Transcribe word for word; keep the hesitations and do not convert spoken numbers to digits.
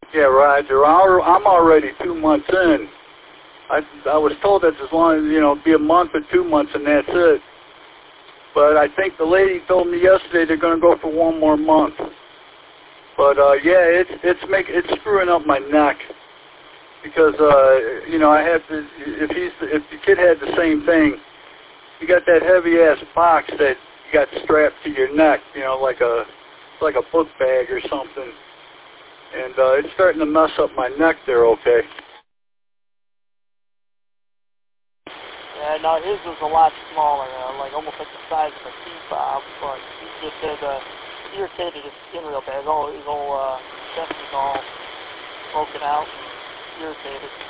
Yeah, Roger. I'll- I'm already two months in. I I was told that as long as, you know, be a month or two months and that's it. But I think the lady told me yesterday they're going to go for one more month. But uh, yeah, it's it's make it's screwing up my neck because uh, you know I have to. If he's if the kid had the same thing, you got that heavy ass box that you got strapped to your neck, you know, like a like a book bag or something, and uh, it's starting to mess up my neck there. Okay. Yeah, no, his was a lot smaller, uh, like almost like the size of a key fob, but he just had uh, irritated his skin real bad. His whole, his whole uh, chest was all broken out and irritated.